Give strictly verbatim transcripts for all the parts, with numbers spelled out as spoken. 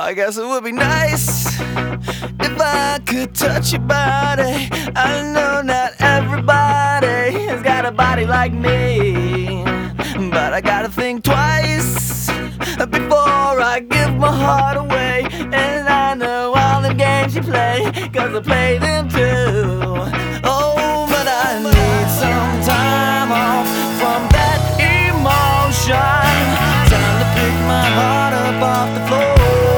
I guess it would be nice if I could touch your body. I know not everybody has got a body like me, but I gotta think twice before I give my heart away. And I know all the games you play, cause I play them too. Oh, but I need some time off from that emotion. Time to pick my heart up off the floor.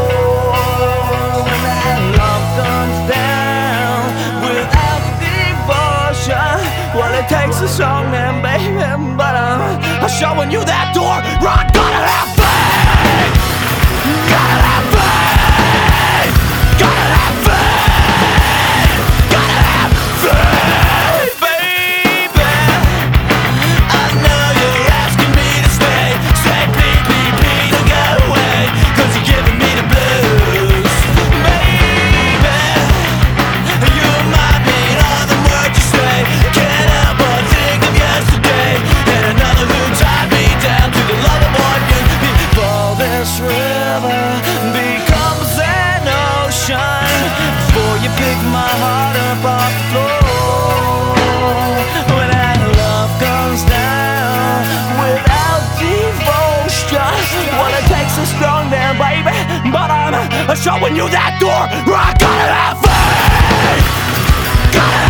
When that love comes down without devotion, well, it takes a strong man, baby. But I'm, I'm showing you that door. Rock, gotta have faith. Gotta have faith. Gotta have faith. Gotta have faith, baby. I know you're asking me to stay. Say please, please, please don't go away, cause you're giving me the blues. Baby, you remind me of the words you say. Can't help but think of yesterday, and another who tied me down to the love of one you. Before this river becomes an ocean, before you pick my heart up off the floor. When that love comes down without devotion, well, it takes a strong man, baby. But I'm showing you that door. I gotta have faith. Gotta